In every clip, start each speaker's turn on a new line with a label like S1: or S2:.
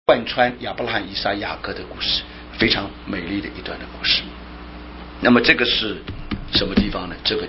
S1: 贯穿亚伯拉罕、以撒、雅各的故事，非常美丽的一段的故事。那么这个是什么地方呢？这个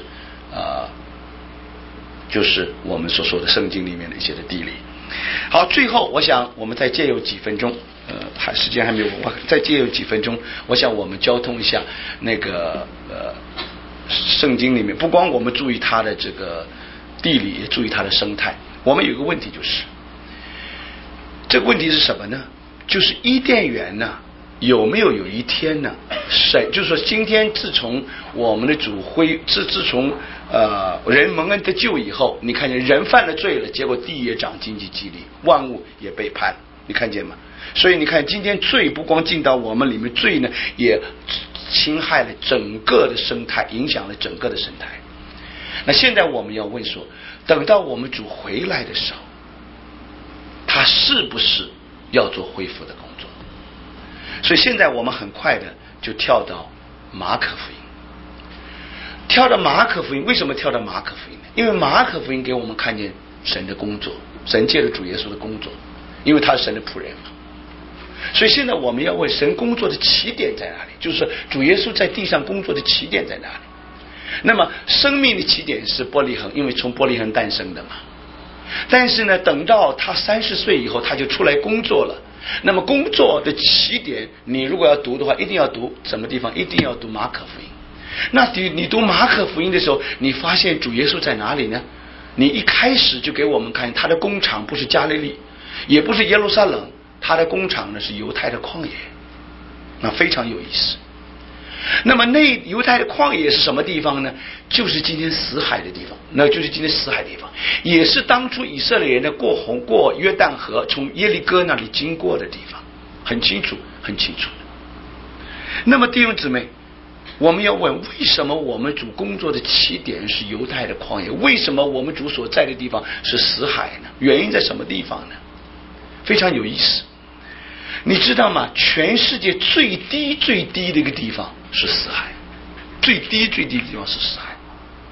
S1: 就是我们所说的圣经里面的一些的地理。好，最后我想我们再借有几分钟，时间还没有，再借有几分钟，我想我们交通一下那个圣经里面，不光我们注意它的这个地理，也注意它的生态。我们有一个问题，就是这个问题是什么呢？就是伊甸园呢，有没有一天呢，神就是说今天自从我们的主自从人蒙恩得救以后，你看见人犯了罪了，结果地也长经济激励，万物也背叛，你看见吗？所以你看今天罪不光进到我们里面，罪呢也侵害了整个的生态，影响了整个的生态。那现在我们要问说，等到我们主回来的时候，他是不是要做恢复的工作？所以现在我们很快的就跳到马可福音。跳到马可福音，为什么跳到马可福音呢？因为马可福音给我们看见神的工作，神借着主耶稣的工作，因为他是神的仆人嘛。所以现在我们要问神工作的起点在哪里，就是说主耶稣在地上工作的起点在哪里。那么生命的起点是伯利恒，因为从伯利恒诞生的嘛。但是呢，等到他30岁以后，他就出来工作了。那么工作的起点，你如果要读的话，一定要读什么地方？一定要读马可福音。那你读马可福音的时候，你发现主耶稣在哪里呢？你一开始就给我们看他的工厂不是加利利，也不是耶路撒冷，他的工厂呢是犹太的旷野，那非常有意思。那么那犹太的旷野是什么地方呢？就是今天死海的地方，那就是今天死海的地方，也是当初以色列人的过约旦河，从耶利哥那里经过的地方，很清楚，很清楚。那么弟兄姊妹，我们要问，为什么我们主工作的起点是犹太的旷野？为什么我们主所在的地方是死海呢？原因在什么地方呢？非常有意思。你知道吗？全世界最低的一个地方是死海，最低的地方是死海。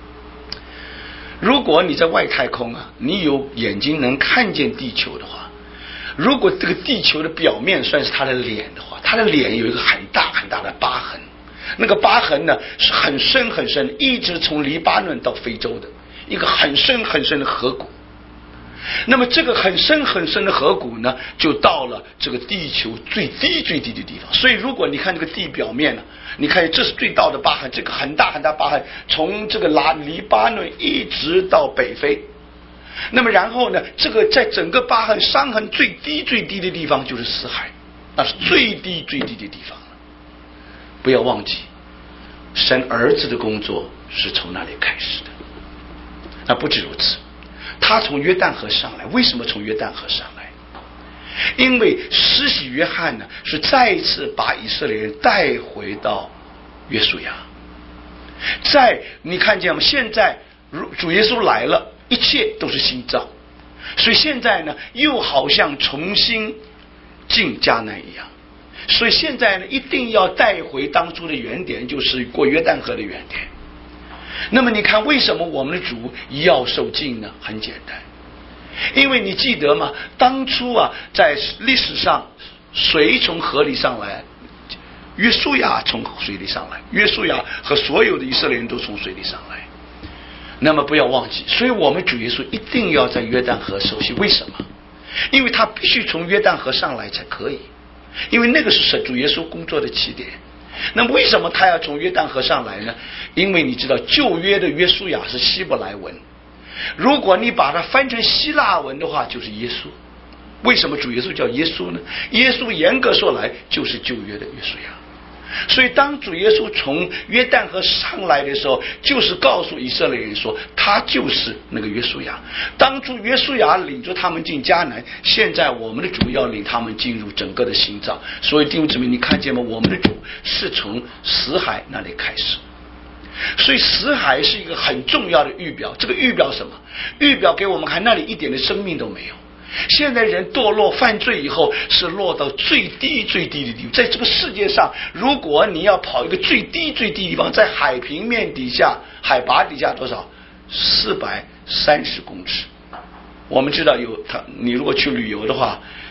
S1: 如果你在外太空啊，你有眼睛能看见地球的话，如果这个地球的表面算是他的脸的话，他的脸有一个很大很大的疤痕，那个疤痕呢是很深很深，一直从黎巴嫩到非洲的一个很深很深的河谷。那么这个很深很深的河谷呢，就到了这个地球最低的地方。所以如果你看这个地表面呢，你看这是最大的疤痕，这个很大很大疤痕从这个黎巴嫩一直到北非。那么然后呢，这个在整个疤痕伤痕最低的地方就是死海，那是最低的地方了。不要忘记，神儿子的工作是从那里开始的。那不止如此，他从约旦河上来。为什么从约旦河上来？因为施洗约翰呢，是再一次把以色列人带回到约书亚。你看见吗？现在主耶稣来了，一切都是新造，所以现在呢，又好像重新进迦南一样。所以现在呢，一定要带回当初的原点，就是过约旦河的原点。那么你看，为什么我们的主要受浸呢？很简单，因为你记得吗？当初啊，在历史上，谁从河里上来？约书亚从水里上来，约书亚和所有的以色列人都从水里上来。那么不要忘记，所以我们主耶稣一定要在约旦河受洗。为什么？因为他必须从约旦河上来才可以，因为那个是主耶稣工作的起点。那么为什么他要从约旦河上来呢？因为你知道旧约的约书亚是希伯来文，如果你把它翻成希腊文的话，就是耶稣。为什么主耶稣叫耶稣呢？耶稣严格说来就是旧约的约书亚。所以当主耶稣从约旦河上来的时候，就是告诉以色列人说，他就是那个约书亚。当初约书亚领着他们进迦南，现在我们的主要领他们进入整个的新造。所以弟兄姊妹，你看见吗？我们的主是从死海那里开始。所以死海是一个很重要的预表。这个预表什么？预表给我们看那里一点的生命都没有。现在人堕落犯罪以后，是落到最低的地方。在这个世界上，如果你要跑一个最低的地方，在海平面底下，海拔底下多少？430公尺。我们知道你如果去旅游的话，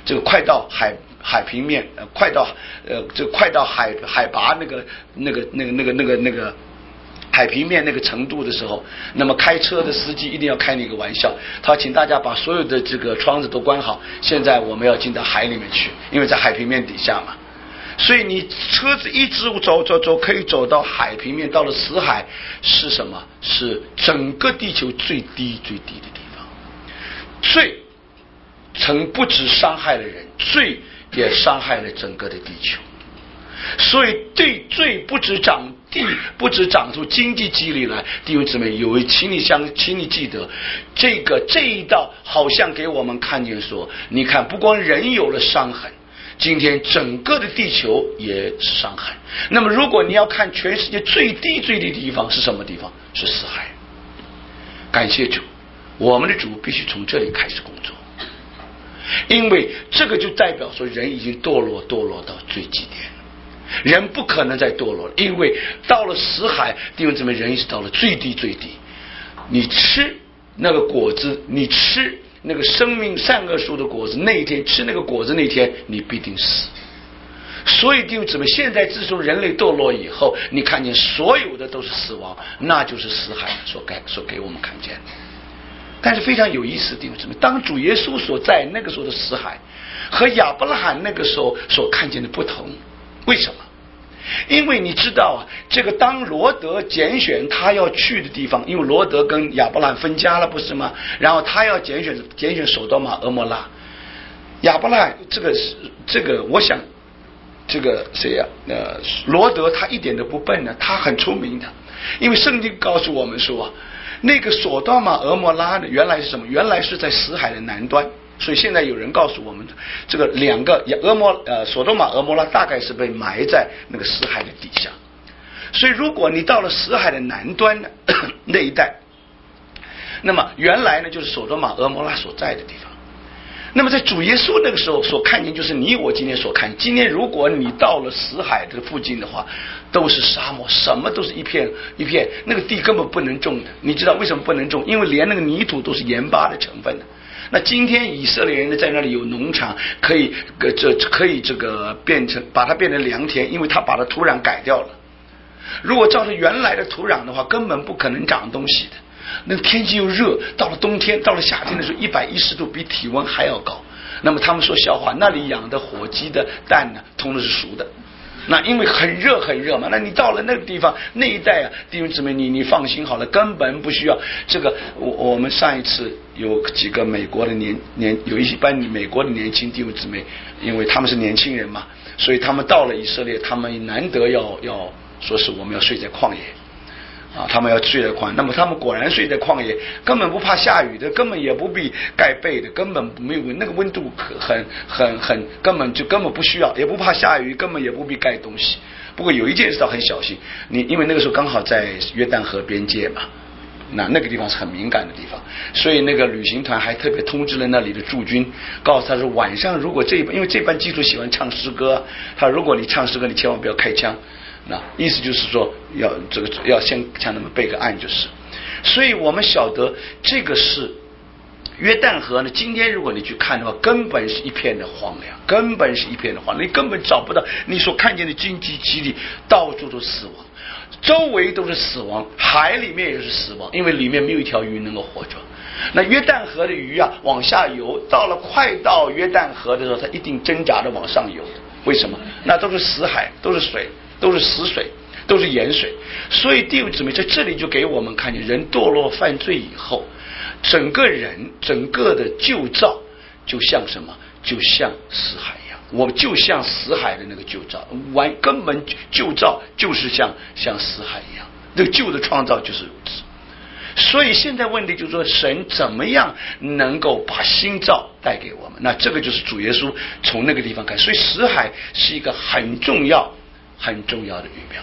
S1: 这个快到海平面，快到海拔那个海平面那个程度的时候，那么开车的司机一定要开那个玩笑，他请大家把所有的这个窗子都关好，现在我们要进到海里面去，因为在海平面底下嘛。所以你车子一直走可以走到海平面，到了死海是什么？是整个地球最低的地方。罪曾不止伤害了人，罪也伤害了整个的地球。所以对罪不止长出经济激励来，弟兄姊妹，请你记得这一道好像给我们看见说，你看不光人有了伤痕，今天整个的地球也是伤痕。那么如果你要看全世界最低的地方是什么地方？是死海。感谢主，我们的主必须从这里开始工作，因为这个就代表说人已经堕落到最极点。人不可能再堕落了，因为到了死海，弟兄姊妹，人是到了最低。你吃那个果子，你吃那个生命善恶树的果子，那一天吃那个果子那天，你必定死。所以弟兄姊妹，现在自从人类堕落以后，你看见所有的都是死亡，那就是死海所给我们看见的。但是非常有意思，弟兄姊妹，当主耶稣所在那个时候的死海，和亚伯拉罕那个时候所看见的不同。为什么？因为你知道啊，这个当罗德拣选他要去的地方，因为罗德跟亚伯拉罕分家了，不是吗？然后他要拣选索多玛俄摩拉。亚伯拉罕这个我想这个谁呀？罗德他一点都不笨呢，他很聪明的，因为圣经告诉我们说，那个索多玛俄摩拉呢，原来是什么？原来是在死海的南端。所以现在有人告诉我们，这个两个索多玛俄摩拉大概是被埋在那个死海的底下。所以如果你到了死海的南端呢那一带，那么原来呢就是索多玛俄摩拉所在的地方。那么在主耶稣那个时候所看见，就是你我今天所看见。今天如果你到了死海这个附近的话，都是沙漠，什么都是一片，那个地根本不能种的。你知道为什么不能种？因为连那个泥土都是盐巴的成分的。那今天以色列人呢，在那里有农场，可以这个把它变成良田，因为他把它土壤改掉了。如果照着原来的土壤的话，根本不可能长东西的。那个天气又热，到了冬天，到了夏天的时候，110度，比体温还要高。那么他们说笑话，那里养的火鸡的蛋呢，通通是熟的。那因为很热嘛，那你到了那个地方那一带啊，弟兄姊妹，你放心好了，根本不需要这个。我们上一次有几个美国的有一班美国的年轻弟兄姊妹，因为他们是年轻人嘛，所以他们到了以色列，他们难得要说是我们要睡在旷野啊，他们要睡在旷野。那么他们果然睡在旷野，根本不怕下雨的，根本也不必盖被的，根本没有那个温度根本不需要，也不怕下雨，根本也不必盖东西。不过有一件事倒很小心，因为那个时候刚好在约旦河边界嘛，那个地方是很敏感的地方，所以那个旅行团还特别通知了那里的驻军，告诉他说晚上如果因为这班基督喜欢唱诗歌，他如果你唱诗歌，你千万不要开枪。那意思就是说要先向他们备个案就是。所以我们晓得这个是约旦河呢，今天如果你去看的话，根本是一片的荒凉，你根本找不到你所看见的经济基地，到处都死亡，周围都是死亡，海里面也是死亡，因为里面没有一条鱼能够活着。那约旦河的鱼啊往下游，快到约旦河的时候，它一定挣扎的往上游。为什么？那都是死海，都是水，都是死水，都是盐水。所以弟兄姊妹，在这里就给我们看见，人堕落犯罪以后，整个的旧造就像什么？就像死海一样。我们就像死海的那个旧造，根本旧造就是像死海一样，这个旧的创造就是如此。所以现在问题就是说，神怎么样能够把新造带给我们？那这个就是主耶稣从那个地方开始。所以死海是一个很重要的预表。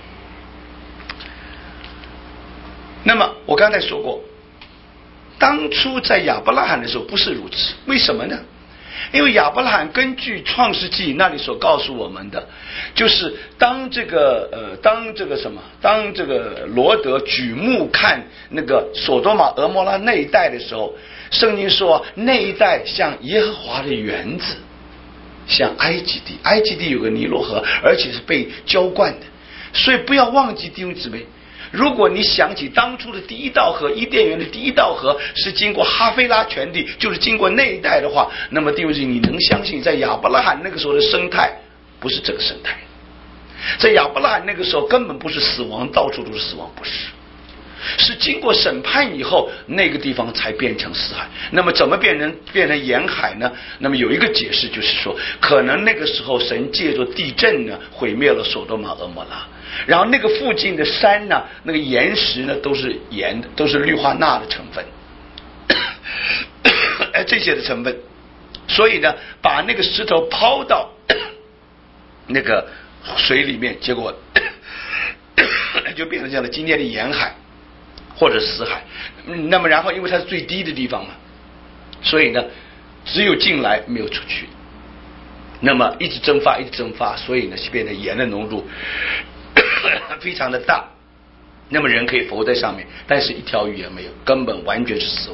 S1: 那么我刚才说过，当初在亚伯拉罕的时候不是如此，为什么呢？因为亚伯拉罕根据创世纪那里所告诉我们的，就是当这个罗德举目看那个索多玛俄摩拉那一带的时候，圣经说那一带像耶和华的园子， 像埃及地，埃及地有个尼罗河，而且是被浇灌的。所以不要忘记弟兄姊妹，如果你想起当初的第一道河，伊甸园的第一道河是经过哈菲拉全地，就是经过那一带的话，那么弟兄姊妹，你能相信在亚伯拉罕那个时候的生态不是这个生态？在亚伯拉罕那个时候根本不是死亡，到处都是死亡，不是，是经过审判以后，那个地方才变成死海。那么怎么变成沿海呢？那么有一个解释就是说，可能那个时候神借着地震呢，毁灭了所多玛蛾摩拉，然后那个附近的山呢，那个岩石呢，都是盐，都是氯化钠的成分，这些的成分，所以呢，把那个石头抛到那个水里面，结果就变成这样的今天的沿海或者死海。那么然后因为它是最低的地方嘛，所以呢只有进来没有出去，那么一直蒸发一直蒸发，所以呢变成盐的浓度非常的大，那么人可以浮在上面，但是一条鱼也没有，根本完全是死亡。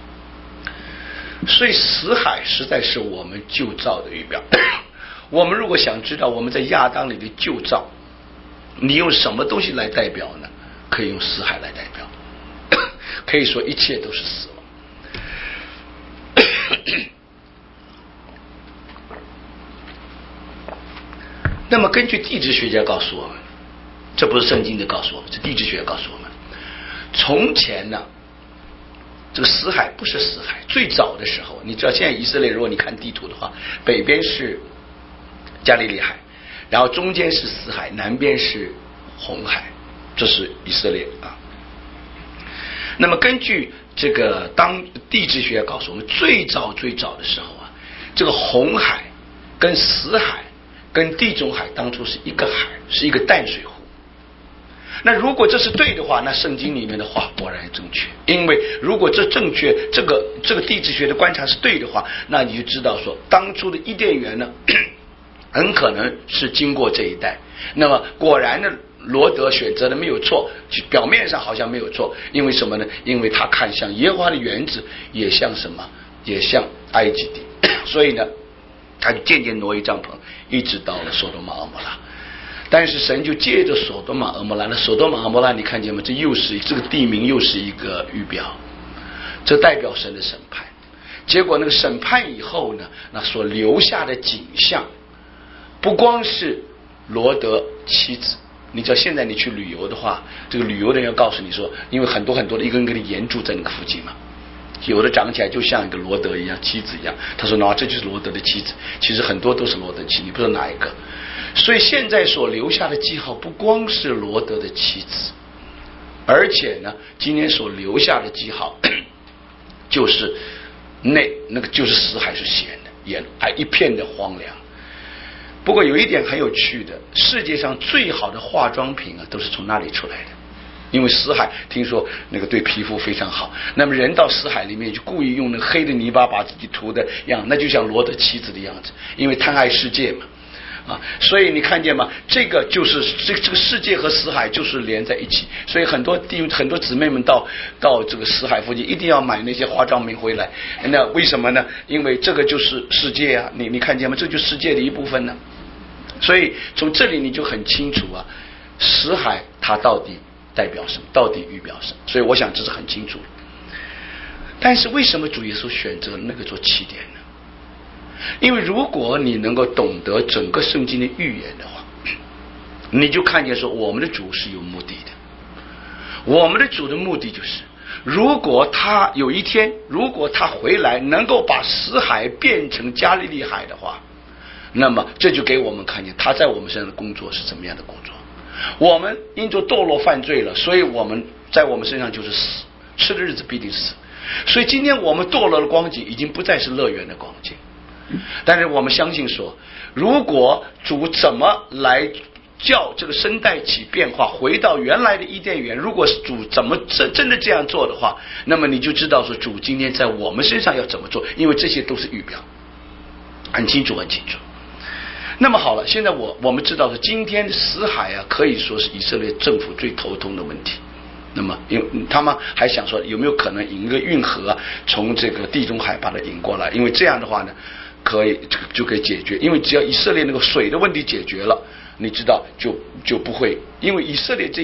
S1: 所以死海实在是我们旧造的预表。我们如果想知道我们在亚当里的旧造，你用什么东西来代表呢？可以用死海来代表，可以说一切都是死亡。那么根据地质学家告诉我们，这不是圣经的告诉我们，是地质学告诉我们，从前呢这个死海不是死海，最早的时候，你知道现在以色列，如果你看地图的话，北边是加利利海，然后中间是死海，南边是红海，这是以色列啊。那么根据这个当地质学告诉我们，最早的时候啊，这个红海跟死海跟地中海当初是一个海，是一个淡水湖。那如果这是对的话，那圣经里面的话果然正确，因为如果这正确，这个地质学的观察是对的话，那你就知道说当初的伊甸园呢很可能是经过这一带。那么果然呢罗德选择的没有错，表面上好像没有错，因为什么呢？因为他看向耶和华的园子，也像什么？也像埃及地，所以呢他就渐渐挪移帐篷，一直到了所多玛蛾摩拉。但是神就借着所多玛蛾摩拉，那所多玛蛾摩拉你看见吗？这又是这个地名，又是一个预表，这代表神的审判。结果那个审判以后呢，那所留下的景象，不光是罗德妻子。你知道现在你去旅游的话，这个旅游的人要告诉你说，因为很多的一根根的岩柱在那个附近嘛，有的长起来就像一个罗德一样，妻子一样。他说那这就是罗德的妻子，其实很多都是罗德妻，你不知道哪一个。所以现在所留下的记号不光是罗德的妻子，而且呢今天所留下的记号就是那个就是死海是咸的，一片的荒凉。不过有一点很有趣的，世界上最好的化妆品啊都是从那里出来的，因为死海听说那个对皮肤非常好，那么人到死海里面就故意用那个黑的泥巴把自己涂的样，那就像罗德妻子的样子，因为贪爱世界嘛啊，所以你看见吗？这个就是这个世界和死海就是连在一起，所以很多姊妹们到这个死海附近一定要买那些化妆品回来。那为什么呢？因为这个就是世界啊，你看见吗？这就是世界的一部分呢。所以从这里你就很清楚啊，死海它到底代表什么，到底预表什么？所以我想这是很清楚的。但是为什么主耶稣选择那个做起点呢？因为如果你能够懂得整个圣经的预言的话，你就看见说我们的主是有目的的。我们的主的目的就是，如果他有一天，如果他回来能够把死海变成加利利海的话，那么这就给我们看见他在我们身上的工作是怎么样的工作。我们因着堕落犯罪了，所以我们在我们身上就是死，吃的日子必定死。所以今天我们堕落的光景已经不再是乐园的光景，但是我们相信说，如果主怎么来叫这个生代起变化，回到原来的伊甸园，如果主怎么真的这样做的话，那么你就知道说主今天在我们身上要怎么做，因为这些都是预表，很清楚很清楚。那么好了，现在我们知道是今天的死海啊，可以说是以色列政府最头痛的问题。那么因为他们还想说有没有可能引一个运河从这个地中海把它引过来，因为这样的话呢就可以解决，因为只要以色列那个水的问题解决了，你知道就不会，因为以色列这